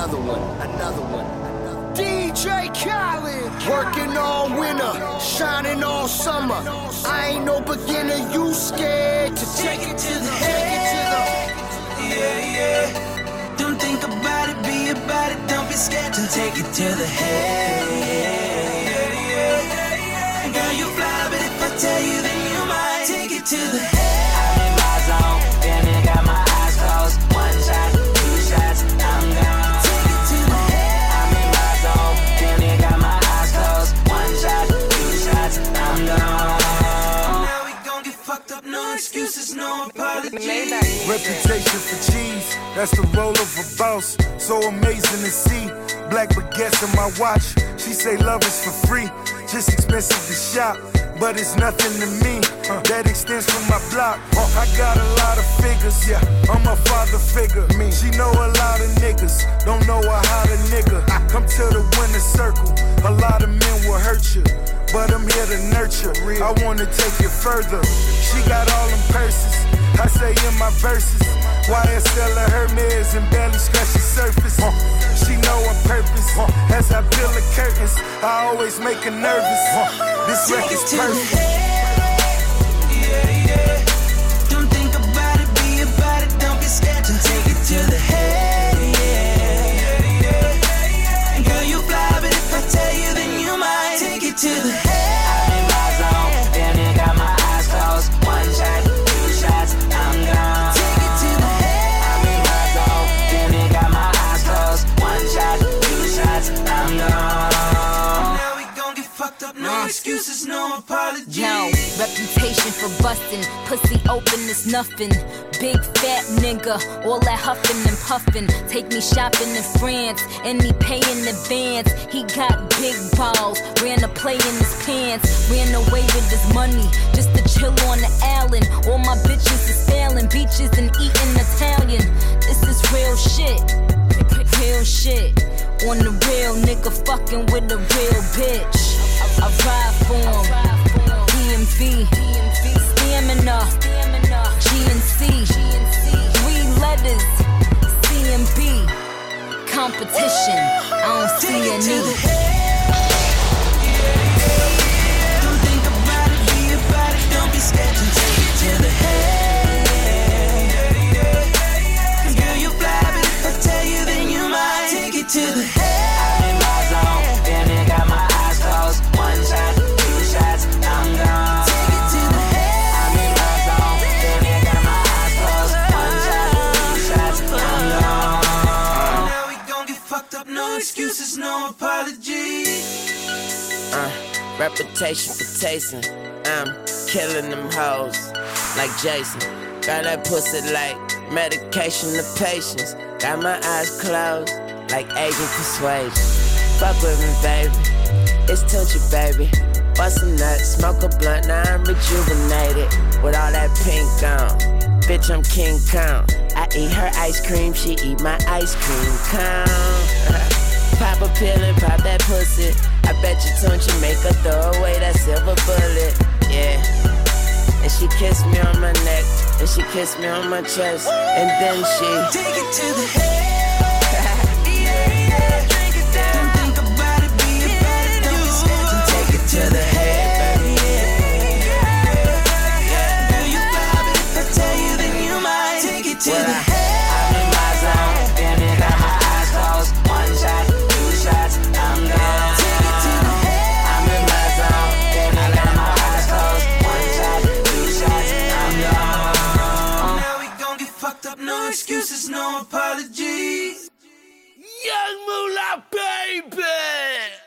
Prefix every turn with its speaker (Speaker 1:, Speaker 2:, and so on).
Speaker 1: another one. DJ Khaled, working all winter, shining all summer. I ain't no beginner, you scared to take it to the head.
Speaker 2: Yeah. Don't think about it, be about it. Don't be scared to take it to the head. Yeah. Girl, you fly, but if I tell you, then you might take it to the head. I'm in my zone, damn it, got my eyes closed. One shot, two shots, I'm gone. Take it to the head. I'm in my zone, damn it, got my eyes closed. One shot, two shots, I'm gone. Now we gon' get fucked up, no excuses, no apologies.
Speaker 3: Reputation for cheese, that's the role of a boss. So amazing to see. Black baguettes in my watch. She say love is for free, just expensive to shop, but it's nothing to me. That extends from my block. I got a lot of figures, yeah. I'm a father figure. She know a lot of niggas, don't know a how to nigga. Come to the winner circle. A lot of men will hurt you, but I'm here to nurture. I wanna take it further. She got all them purses. I say in my verses, YSL or Hermes and barely scratch the surface. She know her purpose. As I peel the curtains, I always make her nervous. This record's perfect.
Speaker 2: Yeah. Don't think about it, be about it. Don't be scared to take it to the head. Yeah. Girl, you fly, but if I tell you, then you might take it to the head. I'm in my zone, damn it, got my eyes closed. One shot, two shots, I'm gone. Take it to the head. I'm in my zone, damn it, got my eyes closed. One shot, two shots, I'm gone. Now we gon' get fucked up, no excuses, no apologies.
Speaker 4: Yo, reputation for bustin', pussy open is nothing. Big fat nigga, all that huffin' and puffin'. Take me shopping in France, and he pay in advance. He got big balls, ran a play in his pants. Ran away with his money, just to chill on the island. All my bitches is failing, beaches and eating Italian. This is real shit, real shit. On the real nigga fucking with a real bitch. I ride for him, DMV, stamina, GNC, 3 letters, CMB, competition, I don't see any.
Speaker 2: Don't think about it, be about it, don't be scared to take it to the head. Girl, you fly, but if I tell you, then you might take it to the head. I'm in my zone, damn it, got my eyes closed. One shot, two shots, I'm gone. Take it to the head. I'm in my zone, damn it, got my eyes closed. One shot, two shots, I'm gone. Now we gon' get fucked up, no excuses, no apologies.
Speaker 5: Reputation for tasting. I'm killing them hoes like Jason. Got that pussy like medication to patience. Got my eyes closed like agent persuasion. Fuck with me, baby. It's Tunchi, baby. Bust a nut, smoke a blunt, now I'm rejuvenated. With all that pink on. Bitch, I'm King Kong. I eat her ice cream, she eat my ice cream cone. Pop a pill and pop that pussy. I bet you Tunchi make her throw away that silver bullet. Yeah. And she kissed me on my neck, and she kissed me on my chest, and then she
Speaker 2: take it to the head. Yeah. Drink it down. Don't think about it, be about it. Don't be scared to take it to the head, baby. Girl, you fly, but if I tell you, then you might take it to the head. I'm in my zone, damn it, got my eyes closed. One shot, two shots, I'm gone. Take it to the head. I'm in my zone, damn it, got my eyes closed. One shot, two shots, I'm gone. Now we gon' get fucked up, no excuses, no apologies.
Speaker 1: Young Moolah, baby!